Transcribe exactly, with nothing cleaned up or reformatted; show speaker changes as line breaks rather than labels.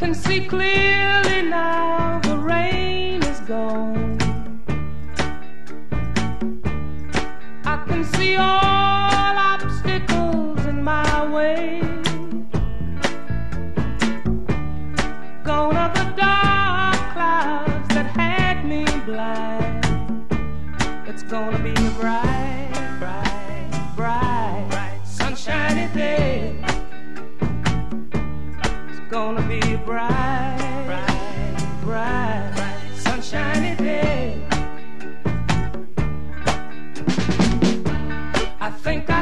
can see clearly now, the rain is gone. I can see all obstacles in my way. Gone are the dark clouds that had me blind. It's gonna be a bright, bright, bright, bright, sunshiny day. It's gonna be a bright, bright, bright, bright, sunshiny day. I think I